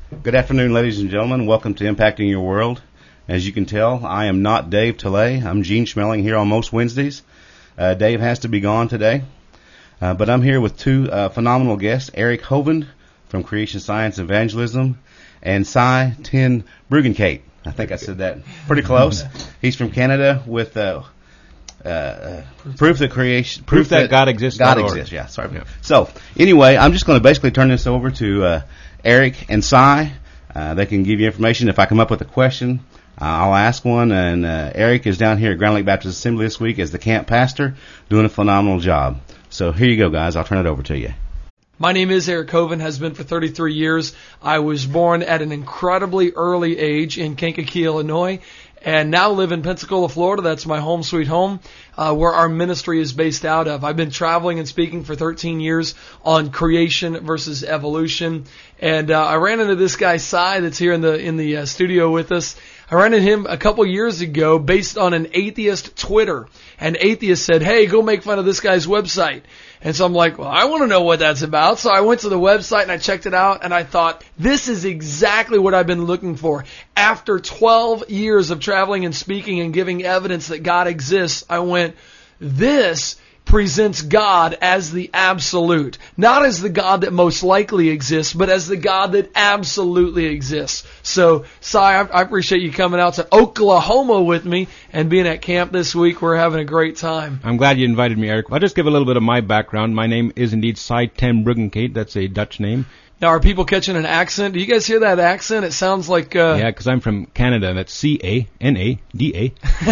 Good afternoon, ladies and gentlemen. Welcome to Impacting Your World. As you can tell, I am not Dave Tilley. I'm Gene Schmeling here on most Wednesdays. Dave has to be gone today. But I'm here with two phenomenal guests, Eric Hovind from Creation Science Evangelism and Cy Ten Bruggencate. I think I said that pretty close. He's from Canada with proof that God exists. God exists. Yeah, sorry. Yeah. So anyway, I'm just going to basically turn this over to Eric and Cy. They can give you information. If I come up with a question, I'll ask one. And Eric is down here at Grand Lake Baptist Assembly this week as the camp pastor, doing a phenomenal job. So here you go, guys. I'll turn it over to you. My name is Eric Hovind, has been for 33 years. I was born at an incredibly early age in Kankakee, Illinois, and now live in Pensacola, Florida. That's my home sweet home, where our ministry is based out of. I've been traveling and speaking for 13 years on creation versus evolution. And I ran into this guy, Cy, that's here in the studio with us. I ran into him a couple years ago based on an atheist Twitter. An atheist said, hey, go make fun of this guy's website. And so I'm like, well, I want to know what that's about. So I went to the website and I checked it out and I thought, this is exactly what I've been looking for. After 12 years of traveling and speaking and giving evidence that God exists, I went, this presents God as the absolute. Not as the God that most likely exists, but as the God that absolutely exists. So, Cy, I appreciate you coming out to Oklahoma with me and being at camp this week. We're having a great time. I'm glad you invited me, Eric. I'll just give a little bit of my background. My name is indeed Cy Ten Bruggencate. That's a Dutch name. Now, are people catching an accent? Do you guys hear that accent? It sounds like... Yeah, because I'm from Canada. That's C-A-N-A-D-A.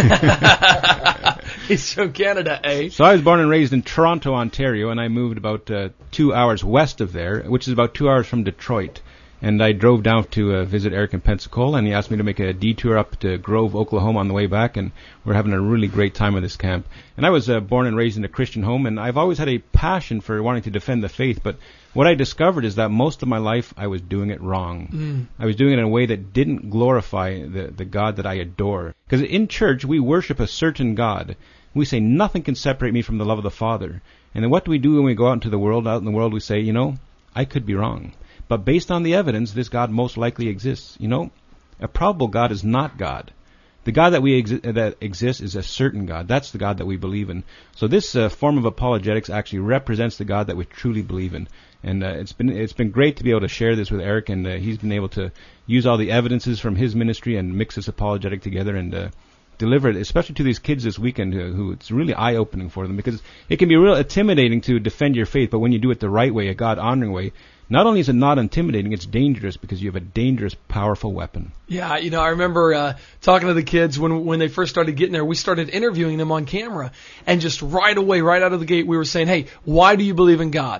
He's from Canada, eh? So I was born and raised in Toronto, Ontario, and I moved about 2 hours west of there, which is about 2 hours from Detroit. And I drove down to visit Eric in Pensacola, and he asked me to make a detour up to Grove, Oklahoma on the way back, and we're having a really great time at this camp. And I was born and raised in a Christian home, and I've always had a passion for wanting to defend the faith, but what I discovered is that most of my life I was doing it wrong. I was doing it in a way that didn't glorify the God that I adore. Because in church, we worship a certain God. We say, nothing can separate me from the love of the Father. And then what do we do when we go out into the world? Out in the world, we say, I could be wrong. But based on the evidence, this God most likely exists. A probable God is not God. The God that exists is a certain God. That's the God that we believe in. So this form of apologetics actually represents the God that we truly believe in. And it's been great to be able to share this with Eric, and he's been able to use all the evidences from his ministry and mix this apologetic together and deliver it, especially to these kids this weekend who it's really eye-opening for them, because it can be real intimidating to defend your faith, but when you do it the right way, a God-honoring way, not only is it not intimidating, it's dangerous because you have a dangerous, powerful weapon. Yeah, I remember talking to the kids when they first started getting there. We started interviewing them on camera, and just right away, right out of the gate, we were saying, hey, why do you believe in God?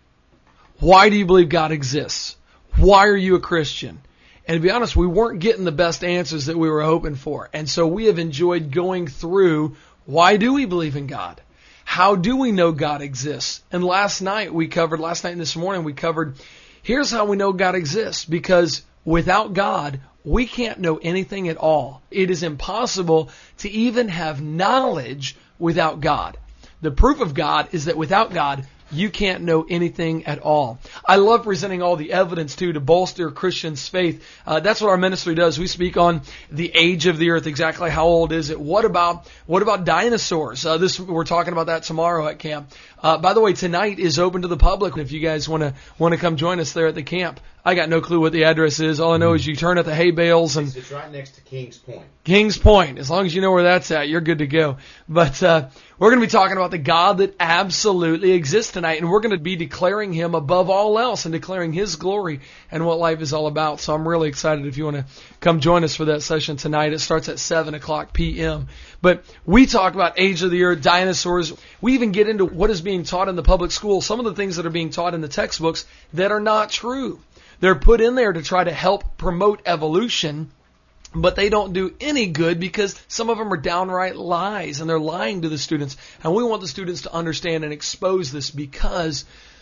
Why do you believe God exists? Why are you a Christian? And to be honest, we weren't getting the best answers that we were hoping for. And so we have enjoyed going through, why do we believe in God? How do we know God exists? And last night and this morning we covered, here's how we know God exists. Because without God, we can't know anything at all. It is impossible to even have knowledge without God. The proof of God is that without God, you can't know anything at all. I love presenting all the evidence, too, to bolster Christians' faith. That's what our ministry does. We speak on the age of the earth, exactly how old is it. What about dinosaurs? We're talking about that tomorrow at camp. By the way, tonight is open to the public. If you guys want to come join us there at the camp, I got no clue what the address is. All I know is you turn at the hay bales and it's right next to Kings Point. Kings Point. As long as you know where that's at, you're good to go. But we're going to be talking about the God that absolutely exists tonight, and we're going to be declaring Him above all else and declaring His glory and what life is all about. So I'm really excited if you want to come join us for that session tonight. It starts at 7:00 p.m. But we talk about age of the earth, dinosaurs. We even get into what is being taught in the public school, some of the things that are being taught in the textbooks that are not true. They're put in there to try to help promote evolution, but they don't do any good because some of them are downright lies, and they're lying to the students. And we want the students to understand and expose this, because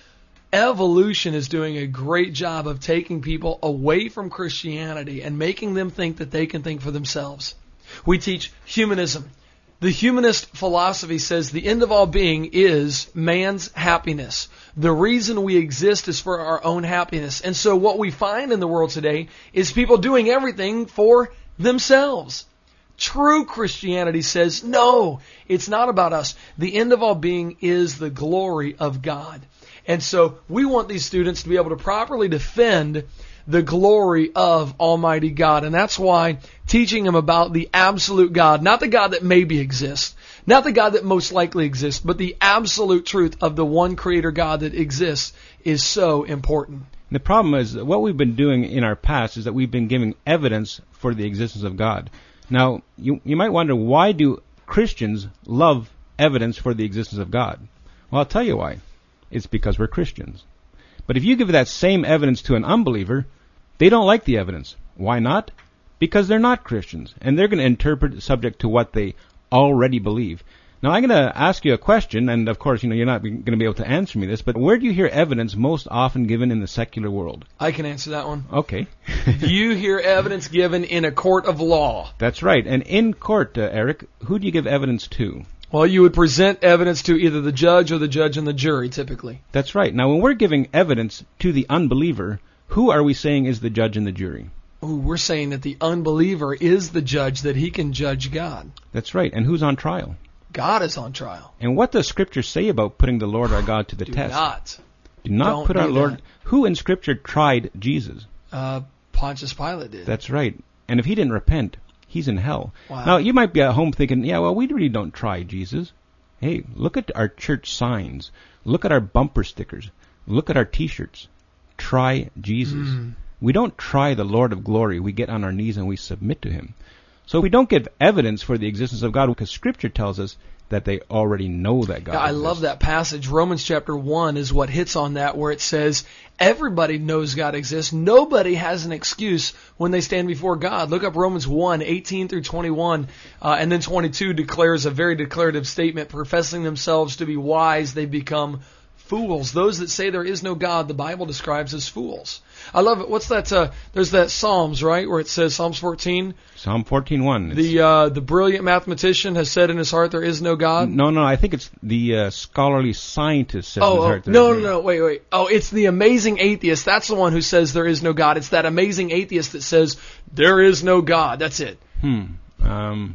evolution is doing a great job of taking people away from Christianity and making them think that they can think for themselves. We teach humanism. The humanist philosophy says the end of all being is man's happiness. The reason we exist is for our own happiness. And so what we find in the world today is people doing everything for themselves. True Christianity says, no, it's not about us. The end of all being is the glory of God. And so we want these students to be able to properly defend the glory of Almighty God. And that's why teaching them about the absolute God, not the God that maybe exists, not the God that most likely exists, but the absolute truth of the one Creator God that exists is so important. The problem is that what we've been doing in our past is that we've been giving evidence for the existence of God. Now, you might wonder, why do Christians love evidence for the existence of God? Well, I'll tell you why. It's because we're Christians. But if you give that same evidence to an unbeliever, they don't like the evidence. Why not? Because they're not Christians, and they're going to interpret it subject to what they already believe. Now, I'm going to ask you a question, and of course, you're not going to be able to answer me this, but where do you hear evidence most often given in the secular world? I can answer that one. Okay. You hear evidence given in a court of law. That's right. And in court, Eric, who do you give evidence to? Well, you would present evidence to either the judge or the judge and the jury, typically. That's right. Now, when we're giving evidence to the unbeliever, who are we saying is the judge and the jury? Ooh, we're saying that the unbeliever is the judge, that he can judge God. That's right. And who's on trial? God is on trial. And what does Scripture say about putting the Lord our God to the test? Do not Don't put our do Lord... that. Who in Scripture tried Jesus? Pontius Pilate did. That's right. And if he didn't repent, he's in hell. Wow. Now, you might be at home thinking, yeah, well, we really don't try Jesus. Hey, look at our church signs. Look at our bumper stickers. Look at our T-shirts. Try Jesus. We don't try the Lord of glory. We get on our knees and we submit to him. So we don't give evidence for the existence of God because Scripture tells us that they already know that God I exists. love that passage. Romans chapter 1 is what hits on that, where it says everybody knows God exists. Nobody has an excuse when they stand before God. Look up Romans 1, 18 through 21, and then 22 declares a very declarative statement. Professing themselves to be wise, they become fools. Those that say there is no God, the Bible describes as fools. I love it. What's that? There's that Psalms, right, where it says, Psalms 14. Psalm 14:1. The brilliant mathematician has said in his heart there is no God. No, I think it's the scholarly scientist says in his heart. No, wait. Oh, it's the amazing atheist. That's the one who says there is no God. It's that amazing atheist that says there is no God. That's it. I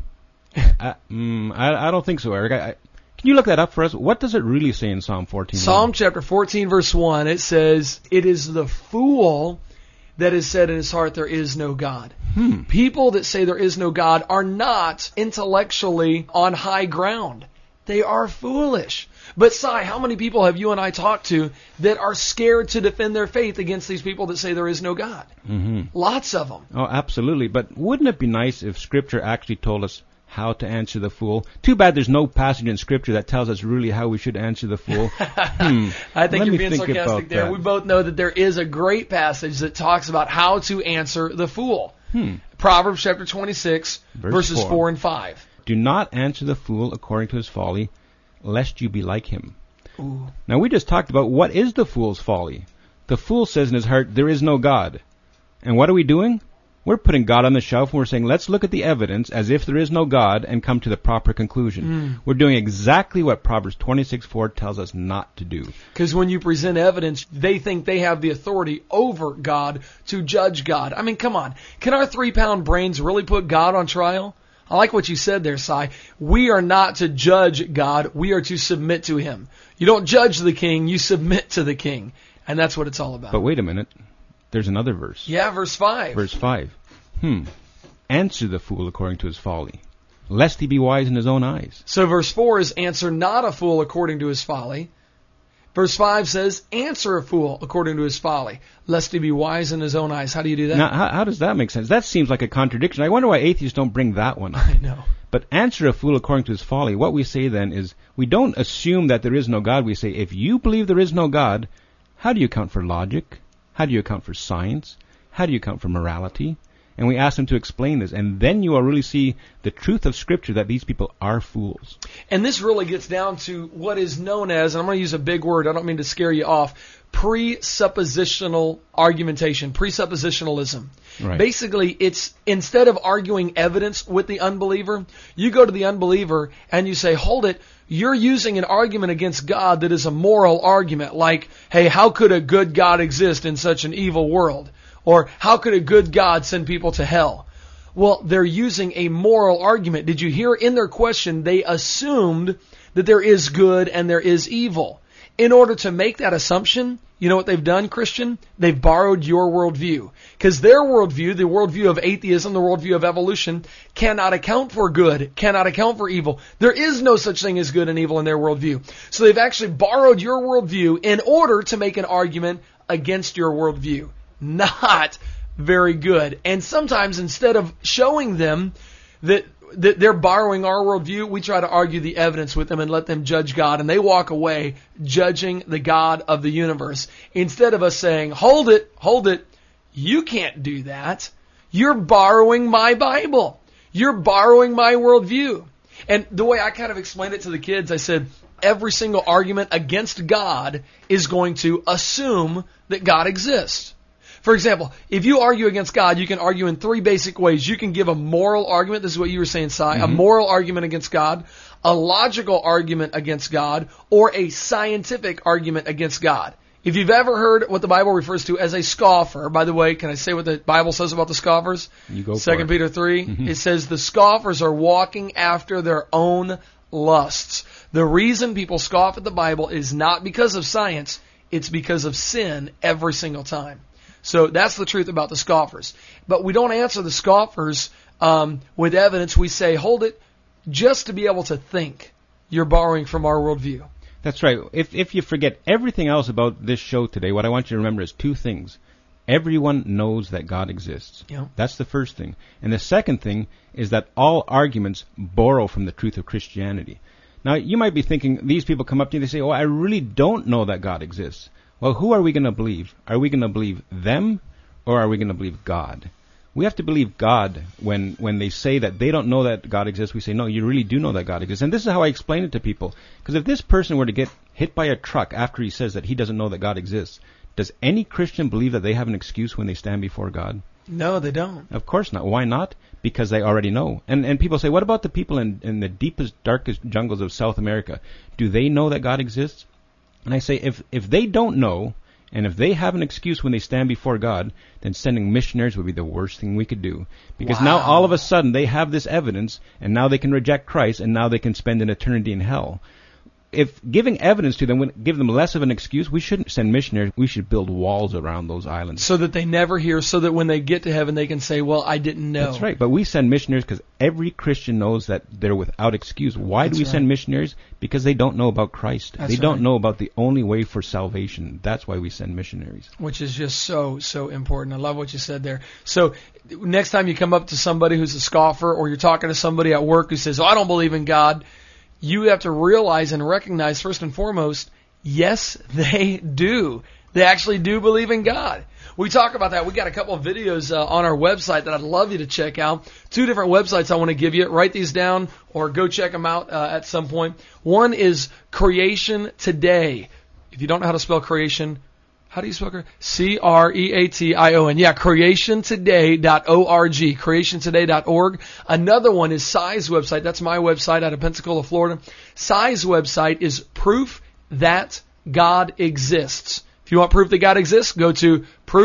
don't think so, Eric. Can you look that up for us? What does it really say in Psalm 14? Psalm chapter 14, verse 1, it says, "It is the fool that has said in his heart there is no God." People that say there is no God are not intellectually on high ground. They are foolish. But Si, how many people have you and I talked to that are scared to defend their faith against these people that say there is no God? Lots of them. Oh, absolutely. But wouldn't it be nice if Scripture actually told us how to answer the fool? Too bad there's no passage in Scripture that tells us really how we should answer the fool. I think you're being sarcastic there. That. We both know that there is a great passage that talks about how to answer the fool. Proverbs chapter 26, verses 4 and 5. Do not answer the fool according to his folly, lest you be like him. Ooh. Now, we just talked about what is the fool's folly. The fool says in his heart, there is no God. And what are we doing? We're putting God on the shelf and we're saying, let's look at the evidence as if there is no God and come to the proper conclusion. We're doing exactly what Proverbs 26:4 tells us not to do. Because when you present evidence, they think they have the authority over God to judge God. I mean, come on. Can our 3-pound brains really put God on trial? I like what you said there, Si. We are not to judge God. We are to submit to him. You don't judge the king, you submit to the king. And that's what it's all about. But wait a minute. There's another verse. Yeah, verse 5. Verse 5. Answer the fool according to his folly, lest he be wise in his own eyes. So verse 4 is answer not a fool according to his folly. Verse 5 says answer a fool according to his folly, lest he be wise in his own eyes. How do you do that? Now, how does that make sense? That seems like a contradiction. I wonder why atheists don't bring that one up. I know. But answer a fool according to his folly. What we say then is we don't assume that there is no God. We say if you believe there is no God, how do you account for logic? How do you account for science? How do you account for morality? and we ask them to explain this. And then you will really see the truth of Scripture, that these people are fools. And this really gets down to what is known as, and I'm going to use a big word, I don't mean to scare you off, presuppositional argumentation, presuppositionalism. Right. Basically, it's instead of arguing evidence with the unbeliever, you go to the unbeliever and you say, hold it, you're using an argument against God that is a moral argument, like, hey, how could a good God exist in such an evil world? Or how could a good God send people to hell? Well, they're using a moral argument. Did you hear in their question, they assumed that there is good and there is evil. In order to make that assumption, you know what they've done, Christian? They've borrowed your worldview. Because their worldview, the worldview of atheism, the worldview of evolution, cannot account for good, cannot account for evil. There is no such thing as good and evil in their worldview. So they've actually borrowed your worldview in order to make an argument against your worldview. Not very good. And sometimes instead of showing them that they're borrowing our worldview, we try to argue the evidence with them and let them judge God, and they walk away judging the God of the universe. Instead of us saying, hold it, you can't do that. You're borrowing my Bible. You're borrowing my worldview. And the way I kind of explained it to the kids, I said, every single argument against God is going to assume that God exists. For example, if you argue against God, you can argue in three basic ways. You can give a moral argument. This is what you were saying, Si. A moral argument against God, a logical argument against God, or a scientific argument against God. If you've ever heard what the Bible refers to as a scoffer, by the way, can I say what the Bible says about the scoffers? You go for it. 2 Peter 3, it says the scoffers are walking after their own lusts. The reason people scoff at the Bible is not because of science, it's because of sin every single time. So that's the truth about the scoffers. But we don't answer the scoffers with evidence. We say, hold it, just to be able to think. You're borrowing from our worldview. That's right. If you forget everything else about this show today, what I want you to remember is two things. Everyone knows that God exists. Yeah. That's the first thing. And the second thing is that all arguments borrow from the truth of Christianity. Now, you might be thinking, these people come up to you and they say, oh, I really don't know that God exists. Well, who are we going to believe? Are we going to believe them, or are we going to believe God? We have to believe God when they say that they don't know that God exists. We say, no, you really do know that God exists. And this is how I explain it to people. Because if this person were to get hit by a truck after he says that he doesn't know that God exists, does any Christian believe that they have an excuse when they stand before God? No, they don't. Of course not. Why not? Because they already know. And people say, what about the people in the deepest, darkest jungles of South America? Do they know that God exists? And I say, if they don't know, and if they have an excuse when they stand before God, then sending missionaries would be the worst thing we could do. Because now all of a sudden they have this evidence, and now they can reject Christ, and now they can spend an eternity in hell. If giving evidence to them would give them less of an excuse, we shouldn't send missionaries. We should build walls around those islands. So that they never hear, so that when they get to heaven they can say, well, I didn't know. That's right. But we send missionaries because every Christian knows that they're without excuse. Why do we send missionaries? Because they don't know about Christ. They don't know about the only way for salvation. That's why we send missionaries. Which is just so important. I love what you said there. So next time you come up to somebody who's a scoffer, or you're talking to somebody at work who says, oh, I don't believe in God, you have to realize and recognize, first and foremost, yes, they do. They actually do believe in God. We talk about that. We got a couple of videos on our website that I'd love you to check out. 2 different websites I want to give you. Write these down or go check them out at some point. One is Creation Today. If you don't know how to spell creation, how do you spell creation? C-R-E-A-T-I-O-N. Yeah, creationtoday.org. Creationtoday.org. Another one is Si's website. That's my website out of Pensacola, Florida. Si's website is Proof That God Exists. If you want proof that God exists, go to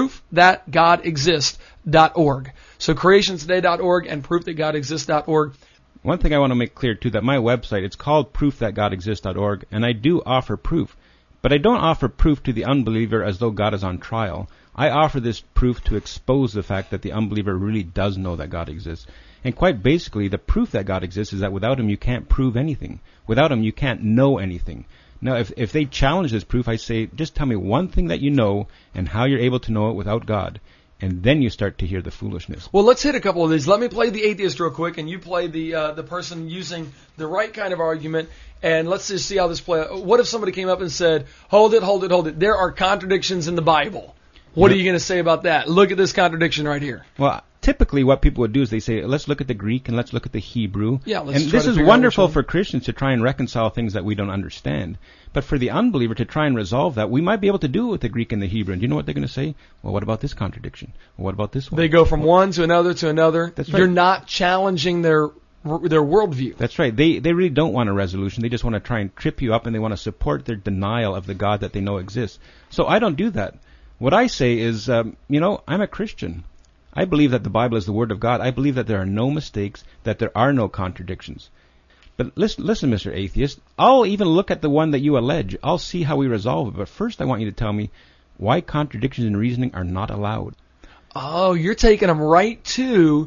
proofthatgodexists.org. So creationtoday.org and proofthatgodexists.org. One thing I want to make clear, too, that my website, it's called proofthatgodexists.org, and I do offer proof. But I don't offer proof to the unbeliever as though God is on trial. I offer this proof to expose the fact that the unbeliever really does know that God exists. And quite basically, the proof that God exists is that without Him you can't prove anything. Without Him you can't know anything. Now, if they challenge this proof, I say, just tell me one thing that you know and how you're able to know it without God. And then you start to hear the foolishness. Well, let's hit a couple of these. Let me play the atheist real quick, and you play the person using the right kind of argument. And let's just see how this plays out. What if somebody came up and said, hold it. There are contradictions in the Bible. What are you going to say about that? Look at this contradiction right here. Well, typically what people would do is they say, let's look at the Greek and let's look at the Hebrew. Yeah, let's and try this to is figure out wonderful which one. for Christians to try and reconcile things that we don't understand. But for the unbeliever to try and resolve that, we might be able to do it with the Greek and the Hebrew. And do you know what they're going to say? Well, what about this contradiction? Well, what about this one? They go from one to another to another. That's right. You're not challenging their worldview. That's right. They really don't want a resolution. They just want to try and trip you up, and they want to support their denial of the God that they know exists. So I don't do that. What I say is, I'm a Christian. I believe that the Bible is the Word of God. I believe that there are no mistakes, that there are no contradictions. But listen, Mr. Atheist, I'll even look at the one that you allege. I'll see how we resolve it. But first I want you to tell me why contradictions in reasoning are not allowed. Oh, you're taking them right to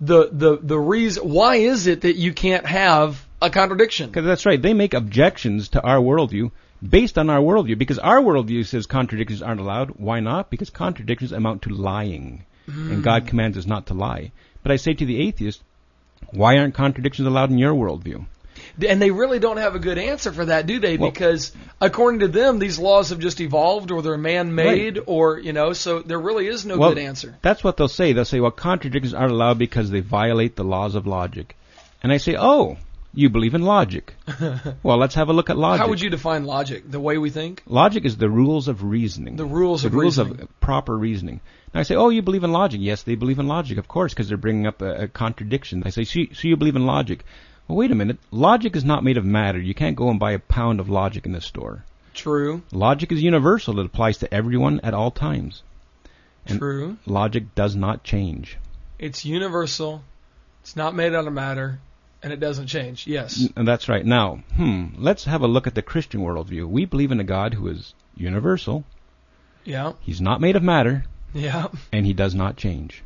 the reason. Why is it that you can't have a contradiction? Because that's right. They make objections to our worldview based on our worldview. Because our worldview says contradictions aren't allowed. Why not? Because contradictions amount to lying. And God commands us not to lie. But I say to the atheist, why aren't contradictions allowed in your worldview? And they really don't have a good answer for that, do they? Well, because according to them, these laws have just evolved, or they're man-made, right. or, so there really is no good answer. That's what they'll say. They'll say, well, contradictions aren't allowed because they violate the laws of logic. And I say, oh, you believe in logic. Well, let's have a look at logic. How would you define logic? The way we think? Logic is the rules of reasoning. The rules of reasoning. Of proper reasoning. Now I say, oh, you believe in logic. Yes, they believe in logic, of course, because they're bringing up a contradiction. I say, so you believe in logic. Well, wait a minute. Logic is not made of matter. You can't go and buy a pound of logic in the store. True. Logic is universal. It applies to everyone at all times. And True. Logic does not change. It's universal. It's not made out of matter. And it doesn't change. Yes. And that's right. Now, let's have a look at the Christian worldview. We believe in a God who is universal. Yeah. He's not made of matter. Yeah. And he does not change.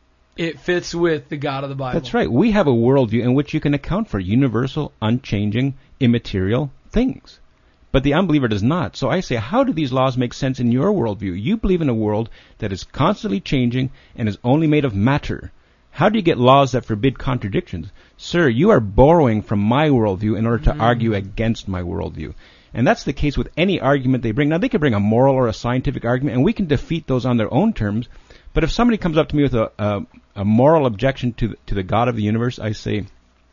It fits with the God of the Bible. That's right. We have a worldview in which you can account for universal, unchanging, immaterial things. But the unbeliever does not. So I say, how do these laws make sense in your worldview? You believe in a world that is constantly changing and is only made of matter. How do you get laws that forbid contradictions? Sir, you are borrowing from my worldview in order to argue against my worldview. And that's the case with any argument they bring. Now, they could bring a moral or a scientific argument, and we can defeat those on their own terms. But if somebody comes up to me with a moral objection to the God of the universe, I say,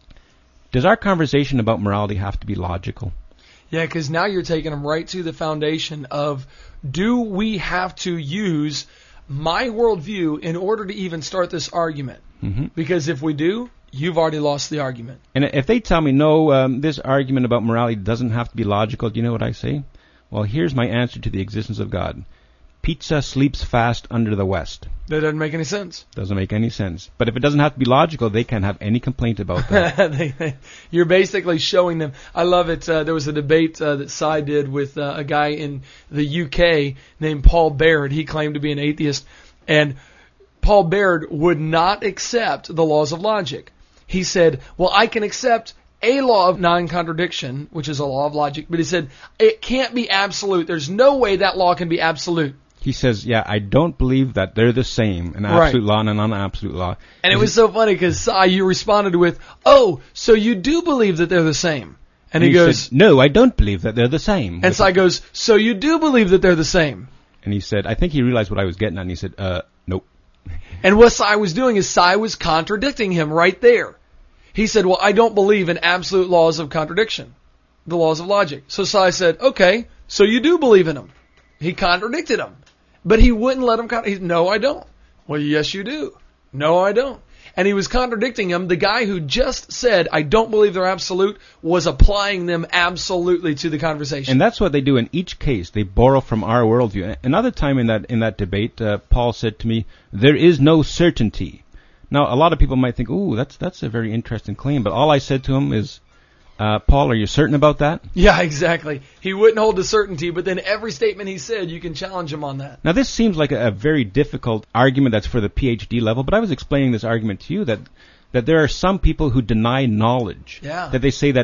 does our conversation about morality have to be logical? Yeah, because now you're taking them right to the foundation of, do we have to use my worldview in order to even start this argument? Mm-hmm. Because if we do, you've already lost the argument. And if they tell me, no, this argument about morality doesn't have to be logical, do you know what I say? Well, here's my answer to the existence of God. Pizza sleeps fast under the West. That doesn't make any sense. Doesn't make any sense. But if it doesn't have to be logical, they can't have any complaint about that. You're basically showing them. I love it. There was a debate that Cy did with a guy in the UK named Paul Baird. He claimed to be an atheist. And Paul Baird would not accept the laws of logic. He said, well, I can accept a law of non-contradiction, which is a law of logic, but he said, it can't be absolute. There's no way that law can be absolute. He says, yeah, I don't believe that they're the same, an absolute law and a non-absolute law. And it was so funny because you responded with, oh, so you do believe that they're the same. And he goes, said, no, I don't believe that they're the same. And Cy goes, so you do believe that they're the same. And he said, I think he realized what I was getting at, and he said, nope. And what Cy was doing is Cy was contradicting him right there. He said, well, I don't believe in absolute laws of contradiction, the laws of logic. So Cy said, okay, so you do believe in them. He contradicted him. But he wouldn't let him no, I don't. Well, yes, you do. No, I don't. And he was contradicting him. The guy who just said, I don't believe they're absolute, was applying them absolutely to the conversation. And that's what they do in each case. They borrow from our worldview. Another time in that debate, Paul said to me, there is no certainty. Now, a lot of people might think, ooh, that's a very interesting claim. But all I said to him is, Paul, are you certain about that? Yeah, exactly. He wouldn't hold to certainty, but then every statement he said, you can challenge him on that. Now, this seems like a very difficult argument that's for the PhD level, but I was explaining this argument to you that there are some people who deny knowledge. Yeah. That they say that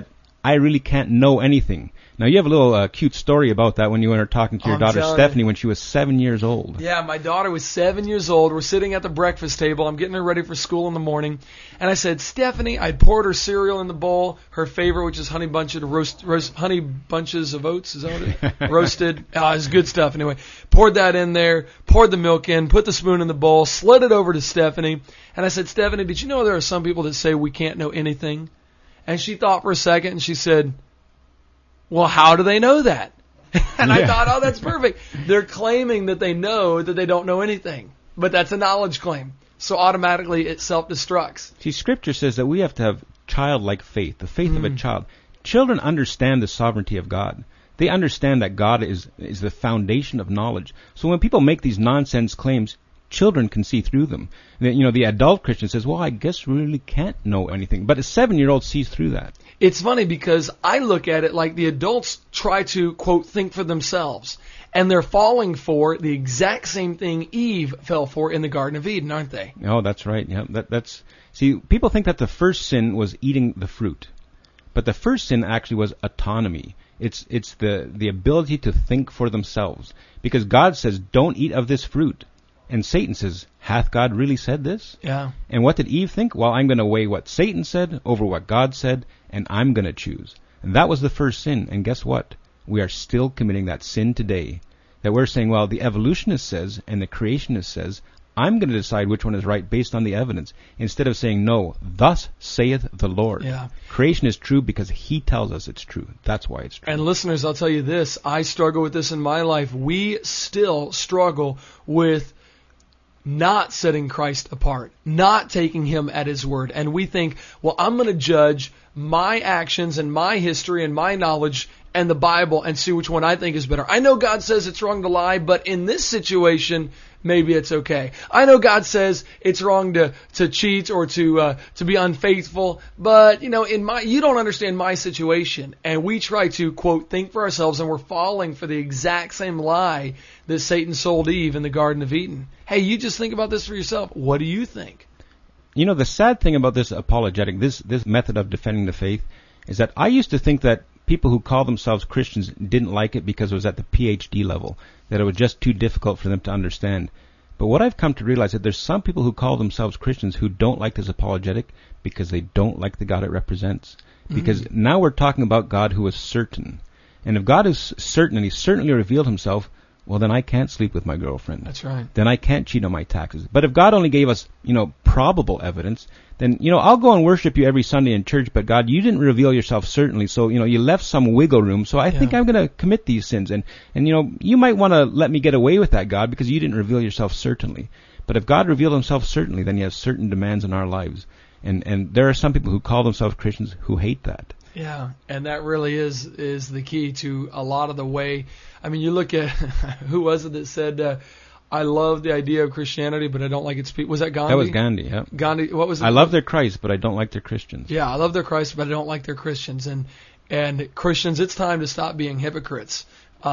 I really can't know anything. Now, you have a little cute story about that when you were talking to your daughter Stephanie when she was 7 years old. Yeah, my daughter was 7 years old. We're sitting at the breakfast table. I'm getting her ready for school in the morning. And I said, Stephanie, I poured her cereal in the bowl, her favorite, which is honey bunches of oats. Is that what it is? Roasted. It's good stuff anyway. Poured that in there, poured the milk in, put the spoon in the bowl, slid it over to Stephanie. And I said, Stephanie, did you know there are some people that say we can't know anything? And she thought for a second and she said, well, how do they know that? And I thought, oh, that's perfect. They're claiming that they know that they don't know anything. But that's a knowledge claim. So automatically it self-destructs. See, Scripture says that we have to have childlike faith, the faith of a child. Children understand the sovereignty of God. They understand that God is the foundation of knowledge. So when people make these nonsense claims, children can see through them. The adult Christian says, well, I guess we really can't know anything. But a 7-year-old sees through that. It's funny because I look at it like the adults try to, quote, think for themselves. And they're falling for the exact same thing Eve fell for in the Garden of Eden, aren't they? Oh, that's right. Yeah, see, people think that the first sin was eating the fruit. But the first sin actually was autonomy. It's the ability to think for themselves. Because God says, don't eat of this fruit. And Satan says, hath God really said this? Yeah. And what did Eve think? Well, I'm going to weigh what Satan said over what God said, and I'm going to choose. And that was the first sin. And guess what? We are still committing that sin today. That we're saying, well, the evolutionist says and the creationist says, I'm going to decide which one is right based on the evidence. Instead of saying, no, thus saith the Lord. Yeah. Creation is true because He tells us it's true. That's why it's true. And listeners, I'll tell you this. I struggle with this in my life. We still struggle with not setting Christ apart, not taking Him at His word. And we think, well, I'm going to judge my actions and my history and my knowledge and the Bible and see which one I think is better. I know God says it's wrong to lie, but in this situation, maybe it's okay. I know God says it's wrong to cheat or to be unfaithful, but you don't understand my situation. And we try to, quote, think for ourselves, and we're falling for the exact same lie that Satan sold Eve in the Garden of Eden. Hey, you just think about this for yourself. What do you think? You know, the sad thing about this apologetic, this method of defending the faith, is that I used to think that people who call themselves Christians didn't like it because it was at the PhD level, that it was just too difficult for them to understand. But what I've come to realize is that there's some people who call themselves Christians who don't like this apologetic because they don't like the God it represents. Because now we're talking about God who is certain. And if God is certain and He certainly revealed Himself, well, then I can't sleep with my girlfriend. That's right. Then I can't cheat on my taxes. But if God only gave us, probable evidence, then, I'll go and worship you every Sunday in church, but God, you didn't reveal yourself certainly, so, you left some wiggle room, so I think I'm going to commit these sins. And you might want to let me get away with that, God, because you didn't reveal yourself certainly. But if God revealed Himself certainly, then He has certain demands in our lives. And there are some people who call themselves Christians who hate that. Yeah, and that really is the key to a lot of the way. I mean, you look at, who was it that said, I love the idea of Christianity, but I don't like its people. Was that Gandhi? That was Gandhi, yeah. Gandhi, what was it? I love their Christ, but I don't like their Christians. Yeah, I love their Christ, but I don't like their Christians. And Christians, it's time to stop being hypocrites.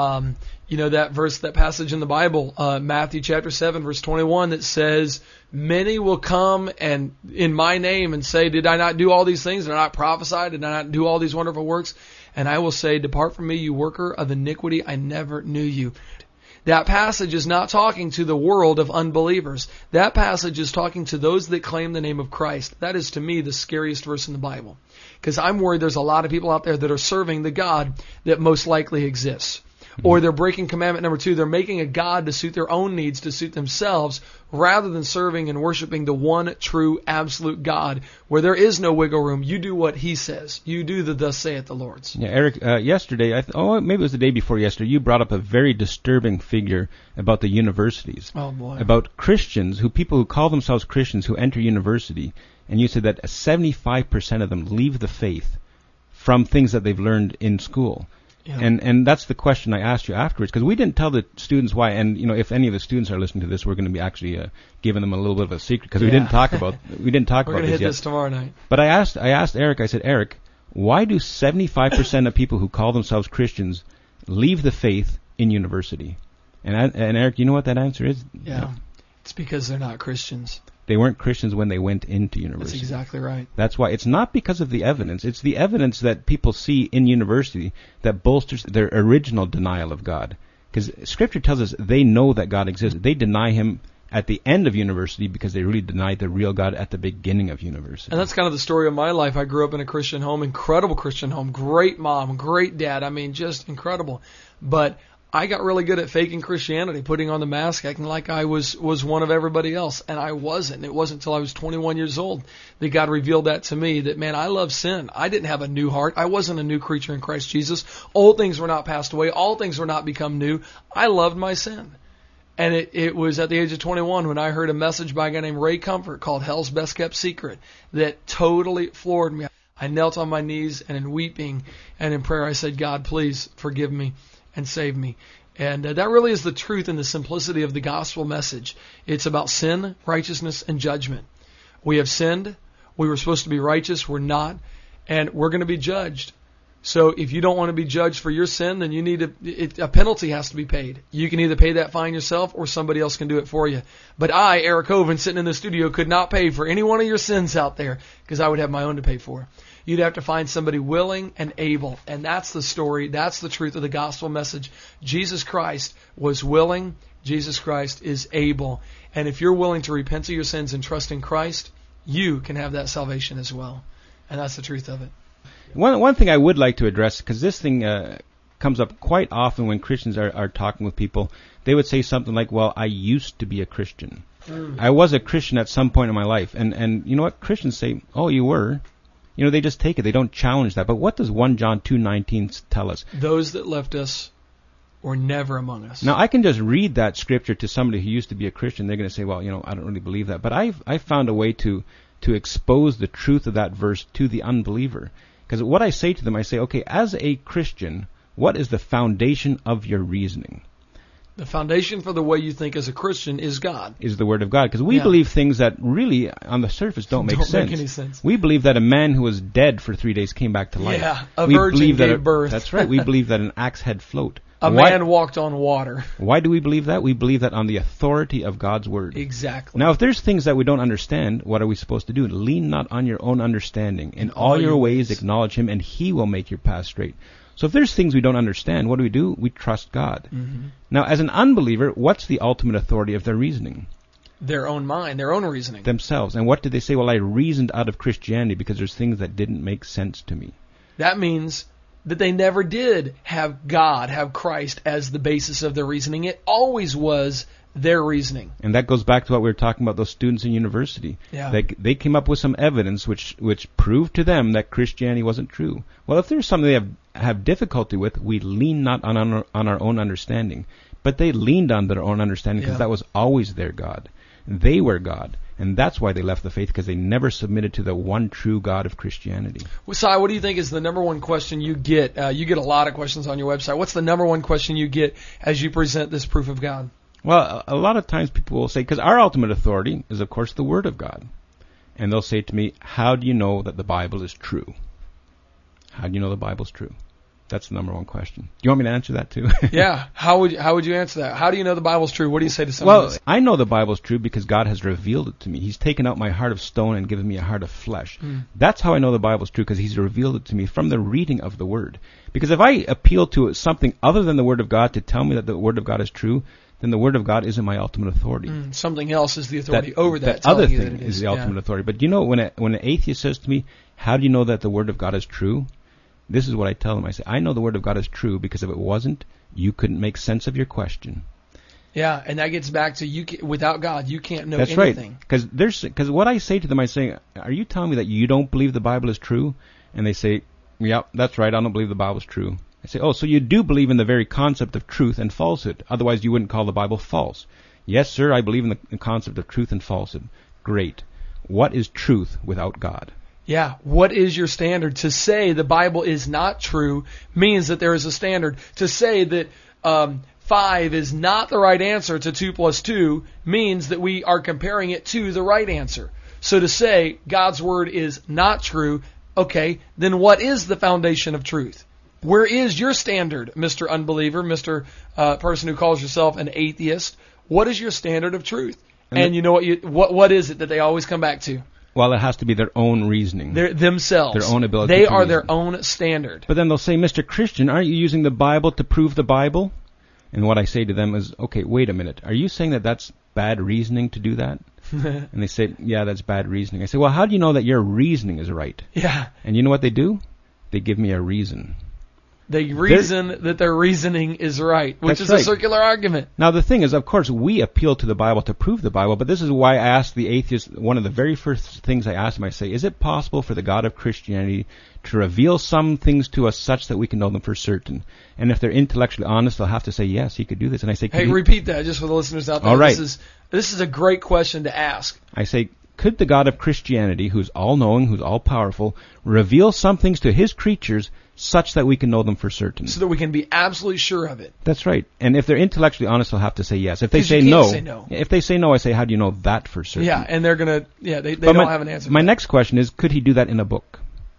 That passage in the Bible, Matthew chapter 7, verse 21, that says, many will come and in my name and say, did I not do all these things? Did I not prophesy? Did I not do all these wonderful works? And I will say, depart from me, you worker of iniquity. I never knew you. That passage is not talking to the world of unbelievers. That passage is talking to those that claim the name of Christ. That is, to me, the scariest verse in the Bible. Because I'm worried there's a lot of people out there that are serving the God that most likely exists. Or they're breaking commandment number 2. They're making a God to suit their own needs, to suit themselves, rather than serving and worshiping the one true absolute God, where there is no wiggle room. You do what He says. You do the thus saith the Lord's. Yeah, Eric, yesterday, maybe it was the day before yesterday, you brought up a very disturbing figure about the universities. Oh, boy. About Christians, people who call themselves Christians who enter university, and you said that 75% of them leave the faith from things that they've learned in school. Yeah. And that's the question I asked you afterwards, because we didn't tell the students why. And if any of the students are listening to this, we're going to be actually giving them a little bit of a secret, because we didn't talk about We're going to hit yet. this tomorrow night. But I asked Eric. I said, Eric, why do 75% of people who call themselves Christians leave the faith in university? And Eric, you know what that answer is? Yeah. It's because they're not Christians. They weren't Christians when they went into university. That's exactly right. That's why it's not because of the evidence. It's the evidence that people see in university that bolsters their original denial of God. Because Scripture tells us they know that God exists. They deny Him at the end of university because they really denied the real God at the beginning of university. And that's kind of the story of my life. I grew up in a Christian home, incredible Christian home, great mom, great dad. I mean, just incredible. But I got really good at faking Christianity, putting on the mask, acting like I was one of everybody else, and I wasn't. And it wasn't until I was 21 years old that God revealed that to me, that, man, I love sin. I didn't have a new heart. I wasn't a new creature in Christ Jesus. Old things were not passed away. All things were not become new. I loved my sin. And it was at the age of 21 when I heard a message by a guy named Ray Comfort called Hell's Best Kept Secret that totally floored me. I knelt on my knees, and in weeping and in prayer I said, God, please forgive me and save me. And that really is the truth and the simplicity of the gospel message. It's about sin, righteousness, and judgment. We have sinned. We were supposed to be righteous. We're not. And we're going to be judged. So if you don't want to be judged for your sin, then you need a penalty has to be paid. You can either pay that fine yourself or somebody else can do it for you. But I, Eric Hovind, sitting in the studio, could not pay for any one of your sins out there because I would have my own to pay for. You'd have to find somebody willing and able. And that's the story. That's the truth of the gospel message. Jesus Christ was willing. Jesus Christ is able. And if you're willing to repent of your sins and trust in Christ, you can have that salvation as well. And that's the truth of it. One thing I would like to address, because this thing comes up quite often when Christians are talking with people, they would say something like, well, I used to be a Christian. I was a Christian at some point in my life. And you know what? Christians say, oh, you were. You know, they just take it. They don't challenge that. But what does 1 John 2:19 tell us? Those that left us were never among us. Now, I can just read that scripture to somebody who used to be a Christian. They're going to say, well, you know, I don't really believe that. But I've found a way to expose the truth of that verse to the unbeliever. Because what I say to them, I say, okay, as a Christian, what is the foundation of your reasoning? The foundation for the way you think as a Christian is God. Is the Word of God. Because we believe things that really, on the surface, don't make sense. Don't make any sense. We believe that a man who was dead for 3 days came back to life. Yeah, a virgin gave birth. That's right. We believe that an axe head float. A man walked on water. Why do we believe that? We believe that on the authority of God's Word. Exactly. Now, if there's things that we don't understand, what are we supposed to do? Lean not on your own understanding. In all your ways acknowledge Him, and He will make your path straight. So if there's things we don't understand, what do? We trust God. Mm-hmm. Now, as an unbeliever, what's the ultimate authority of their reasoning? Their own mind, their own reasoning. Themselves. And what did they say? Well, I reasoned out of Christianity because there's things that didn't make sense to me. That means that they never did have God, have Christ as the basis of their reasoning. It always was their reasoning. And that goes back to what we were talking about, those students in university. Yeah. They came up with some evidence which proved to them that Christianity wasn't true. Well, if there's something they have difficulty with, we lean not on our own understanding. But they leaned on their own understanding because that was always their God. They were God. And that's why they left the faith, because they never submitted to the one true God of Christianity. Well, Si, what do you think is the number one question you get? You get a lot of questions on your website. What's the number one question you get as you present this proof of God? Well, a lot of times people will say, because our ultimate authority is, of course, the Word of God. And they'll say to me, how do you know that the Bible is true? How do you know the Bible's true? That's the number one question. Do you want me to answer that too? Yeah. How would you answer that? How do you know the Bible's true? What do you say to someone? Well, I know the Bible's true because God has revealed it to me. He's taken out my heart of stone and given me a heart of flesh. That's how I know the Bible's true, because He's revealed it to me from the reading of the Word. Because if I appeal to something other than the Word of God to tell me that the Word of God is true, then the Word of God isn't my ultimate authority. Something else is the authority over that. That other thing is the ultimate authority. But you know, when an atheist says to me, how do you know that the Word of God is true? This is what I tell them. I say, I know the Word of God is true because if it wasn't, you couldn't make sense of your question. Yeah, and that gets back to without God, you can't know anything. That's right. Because what I say to them, I say, are you telling me that you don't believe the Bible is true? And they say, yeah, that's right, I don't believe the Bible is true. I say, oh, so you do believe in the very concept of truth and falsehood. Otherwise, you wouldn't call the Bible false. Yes, sir, I believe in the concept of truth and falsehood. Great. What is truth without God? Yeah, what is your standard? To say the Bible is not true means that there is a standard. To say that 5 is not the right answer to 2 plus 2 means that we are comparing it to the right answer. So to say God's Word is not true, okay, then what is the foundation of truth? Where is your standard, Mr. Unbeliever, Mr. Person who calls yourself an atheist? What is your standard of truth? And you know what is it that they always come back to? Well, it has to be their own reasoning. Themselves. Their own ability They to are reason. their own standard. But then they'll say, Mr. Christian, aren't you using the Bible to prove the Bible? And what I say to them is, okay, wait a minute. Are you saying that that's bad reasoning to do that? And they say, yeah, that's bad reasoning. I say, well, how do you know that your reasoning is right? Yeah. And you know what they do? They give me a reason. They reason that their reasoning is right, which That's is right. a circular argument. Now, the thing is, of course, we appeal to the Bible to prove the Bible, but this is why I asked the atheist, one of the very first things I asked him, I say, is it possible for the God of Christianity to reveal some things to us such that we can know them for certain? And if they're intellectually honest, they'll have to say, yes, he could do this. And I say, Hey, repeat that just for the listeners out there. All right. This is a great question to ask. I say, could the God of Christianity, who's all-knowing, who's all-powerful, reveal some things to his creatures such that we can know them for certain? So that we can be absolutely sure of it. That's right. And if they're intellectually honest, they'll have to say yes. If they 'Cause you say can't no, say no. if they say no, I say, how do you know that for certain? Yeah, and they're going to, they But don't have an answer. My next question is, could he do that in a book?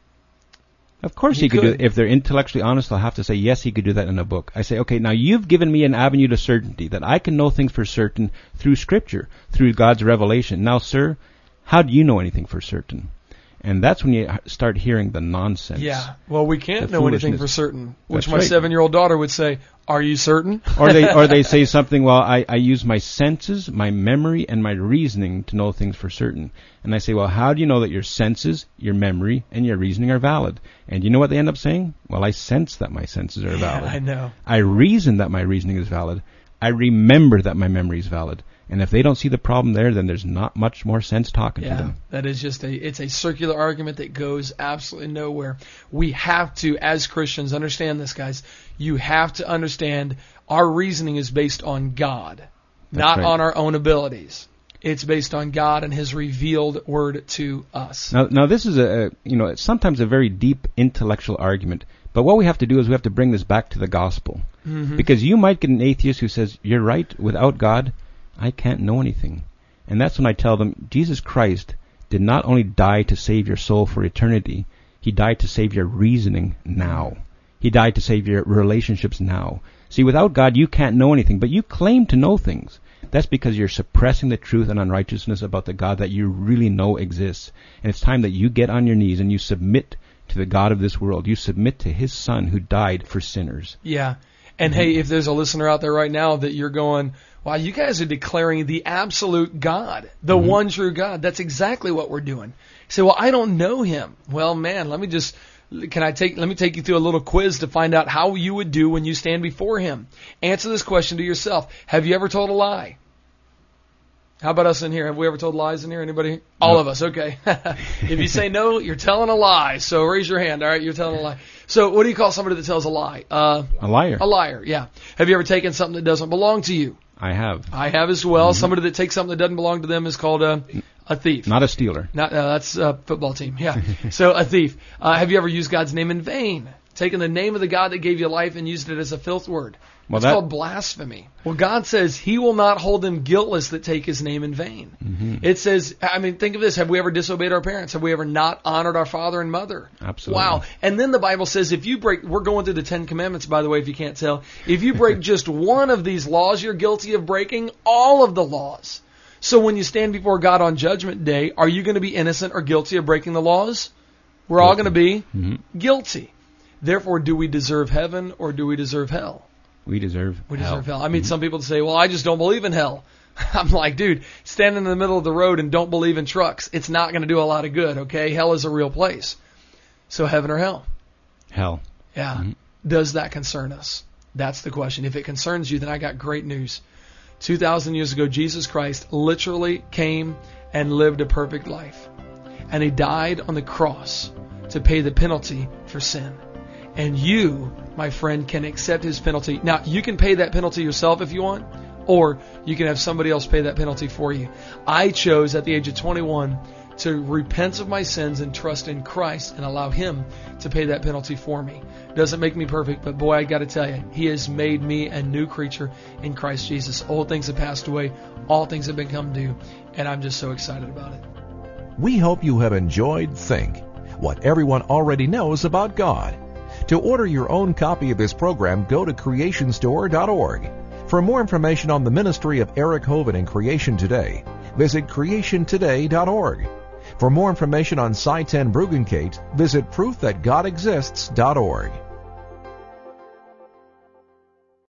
Of course he could do it. If they're intellectually honest, they'll have to say, yes, he could do that in a book. I say, okay, now you've given me an avenue to certainty, that I can know things for certain through Scripture, through God's revelation. Now, sir, how do you know anything for certain? And that's when you start hearing the nonsense. Yeah. Well, we can't The know anything foolishness. for certain. Which That's my right. 7-year-old daughter would say, are you certain? Or they say something, well, I use my senses, my memory, and my reasoning to know things for certain. And I say, well, how do you know that your senses, your memory, and your reasoning are valid? And you know what they end up saying? Well, I sense that my senses are valid. I know. I reason that my reasoning is valid. I remember that my memory is valid. And if they don't see the problem there, then there's not much more sense talking to them. That is just it's a circular argument that goes absolutely nowhere. We have to, as Christians, understand this, guys. You have to understand our reasoning is based on God, not right. on our own abilities. It's based on God and His revealed word to us. Now this is it's sometimes a very deep intellectual argument. But what we have to do is we have to bring this back to the gospel. Mm-hmm. Because you might get an atheist who says, you're right, without God, I can't know anything. And that's when I tell them, Jesus Christ did not only die to save your soul for eternity, He died to save your reasoning now. He died to save your relationships now. See, without God, you can't know anything, but you claim to know things. That's because you're suppressing the truth and unrighteousness about the God that you really know exists. And it's time that you get on your knees and you submit to the God of this world. You submit to His Son who died for sinners. Yeah. And hey, if there's a listener out there right now that you're going, wow, you guys are declaring the absolute God, the one true God. That's exactly what we're doing. You say, well, I don't know Him. Well, man, let me take you through a little quiz to find out how you would do when you stand before Him. Answer this question to yourself. Have you ever told a lie? How about us in here? Have we ever told lies in here? Anybody? All of us. Okay. If you say no, you're telling a lie. So raise your hand. All right, you're telling a lie. So what do you call somebody that tells a lie? A liar. A liar, yeah. Have you ever taken something that doesn't belong to you? I have. I have as well. Somebody that takes something that doesn't belong to them is called a thief. Not a stealer. That's a football team, yeah. So a thief. Have you ever used God's name in vain? Taken the name of the God that gave you life and used it as a filth word? It's called blasphemy. Well, God says He will not hold them guiltless that take His name in vain. Mm-hmm. It says, think of this. Have we ever disobeyed our parents? Have we ever not honored our father and mother? Absolutely. Wow. And then the Bible says if you break, we're going through the 10 Commandments, by the way, if you can't tell. If you break just one of these laws, you're guilty of breaking all of the laws. So when you stand before God on Judgment Day, are you going to be innocent or guilty of breaking the laws? We're all going to be guilty. Therefore, do we deserve heaven or do we deserve hell? We deserve hell. I mean, some people say, well, I just don't believe in hell. I'm like, dude, standing in the middle of the road and don't believe in trucks, it's not going to do a lot of good, okay? Hell is a real place. So heaven or hell? Hell. Yeah. Mm-hmm. Does that concern us? That's the question. If it concerns you, then I got great news. 2,000 years ago, Jesus Christ literally came and lived a perfect life. And He died on the cross to pay the penalty for sin. And you, my friend, can accept His penalty. Now, you can pay that penalty yourself if you want, or you can have somebody else pay that penalty for you. I chose at the age of 21 to repent of my sins and trust in Christ and allow Him to pay that penalty for me. Doesn't make me perfect, but boy, I got to tell you, He has made me a new creature in Christ Jesus. Old things have passed away, all things have become new, and I'm just so excited about it. We hope you have enjoyed Think, what everyone already knows about God. To order your own copy of this program, go to creationstore.org. For more information on the ministry of Eric Hovind and Creation Today, visit creationtoday.org. For more information on Sye Ten Bruggencate, visit proofthatgodexists.org.